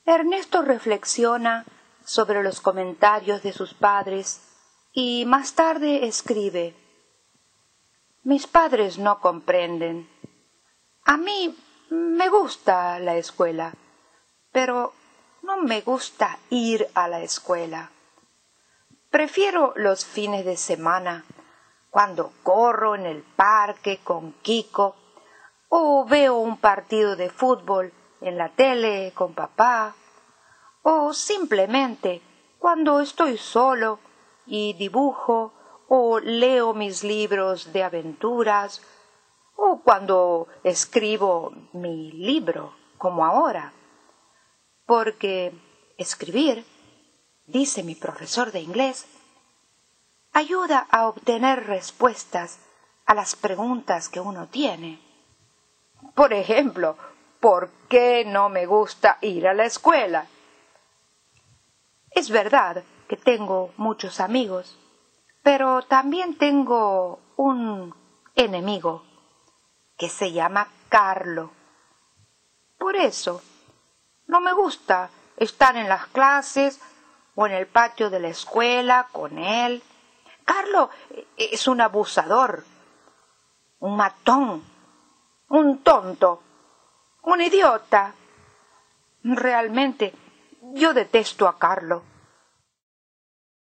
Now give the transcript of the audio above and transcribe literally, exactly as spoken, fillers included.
Ernesto reflexiona sobre los comentarios de sus padres y más tarde escribe: mis padres no comprenden. A mí me gusta la escuela, pero no me gusta ir a la escuela. Prefiero los fines de semana, cuando corro en el parque con Kiko, o veo un partido de fútbol en la tele con papá, o simplemente cuando estoy solo y dibujo o leo mis libros de aventuras, o cuando escribo mi libro, como ahora. Porque escribir, dice mi profesor de inglés, ayuda a obtener respuestas a las preguntas que uno tiene. Por ejemplo, ¿por qué no me gusta ir a la escuela? Es verdad que tengo muchos amigos, pero también tengo un enemigo que se llama Carlo. Por eso, no me gusta estar en las clases o en el patio de la escuela con él. Carlo es un abusador, un matón, un tonto, un idiota. Realmente, yo detesto a Carlo.